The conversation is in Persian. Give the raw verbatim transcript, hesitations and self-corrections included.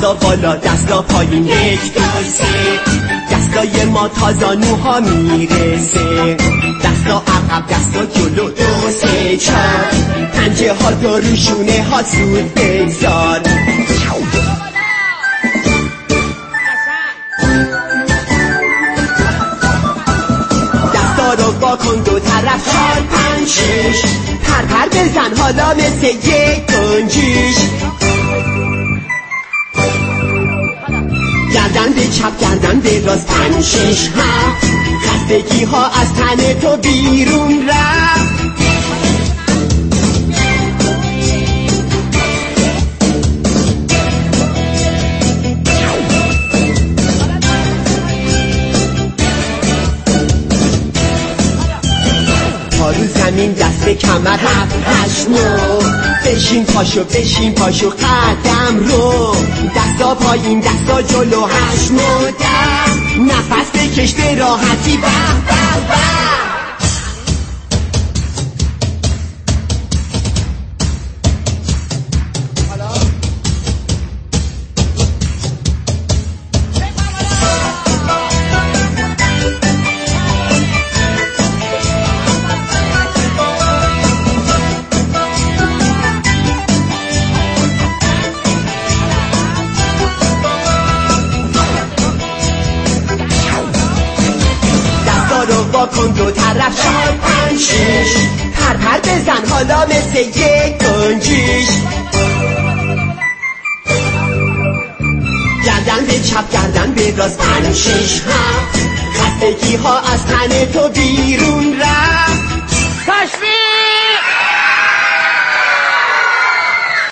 دستا بالا دستا پایین، یک دو سه. دستای ما تا زانوها میرسه، دستا عقب دستا جلو، دو سه چار. پنجه ها دارو شونه ها زود بگذار. دستا رو با کن دو طرف، چار پنج شش. پر پر بزن حالا مثل یک گنجیش. گردن به چپ گردن به راست، پنج شش هفت. خستگی ها از تن تو بیرون رفت. پا رو زمین دست به کمر، هفت هشت نو. بشین پاشو بشین پاشو قدم رو. دستا پایین دستا جلو، هشت نو ده. نفس بکش به راحتی، به به به. با کن دو طرف، چار پنج شش. پر پر بزن حالا مثل یک گنجیش. گردن به چپ گردن به راست، پنج شش هفت. خستگی ها از تن تو بیرون